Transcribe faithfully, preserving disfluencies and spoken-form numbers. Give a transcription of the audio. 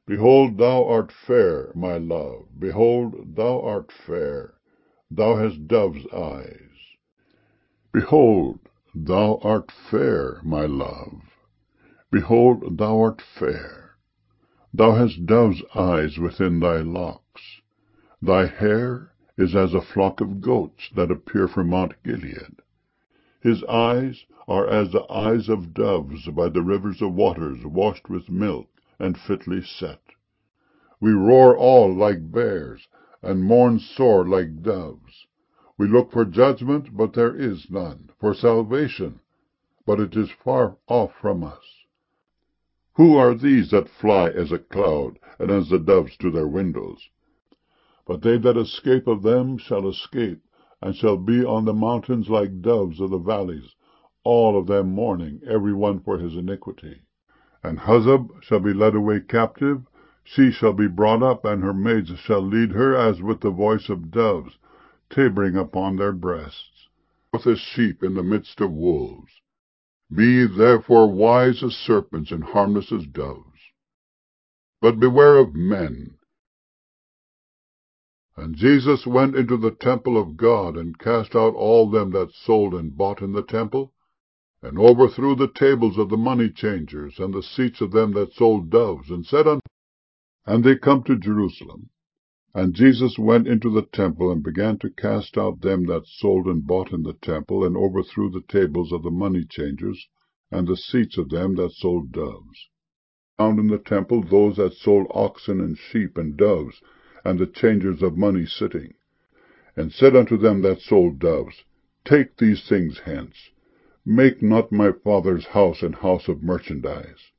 Behold, thou art fair, my love, behold, thou art fair, thou hast dove's eyes. Behold, thou art fair, my love, behold, thou art fair, thou hast dove's eyes within thy locks. Thy hair is as a flock of goats that appear from Mount Gilead. His eyes are as the eyes of doves by the rivers of waters, washed with milk, and fitly set. We roar all like bears, and mourn sore like doves. We look for judgment, but there is none, for salvation, but it is far off from us. Who are these that fly as a cloud, and as the doves to their windows? But they that escape of them shall escape, and shall be on the mountains like doves of the valleys, all of them mourning, every one for his iniquity. And Huzzab shall be led away captive, she shall be brought up, and her maids shall lead her as with the voice of doves, tabering upon their breasts, forth as sheep in the midst of wolves. Be therefore wise as serpents, and harmless as doves. But beware of men. And Jesus went into the temple of God, and cast out all them that sold and bought in the temple, and overthrew the tables of the money changers, and the seats of them that sold doves, and said unto them, and they come to Jerusalem. And Jesus went into the temple, and began to cast out them that sold and bought in the temple, and overthrew the tables of the money changers, and the seats of them that sold doves. Found in the temple those that sold oxen and sheep and doves, and the changers of money sitting, and said unto them that sold doves, Take these things hence. Make not my Father's house an house of merchandise.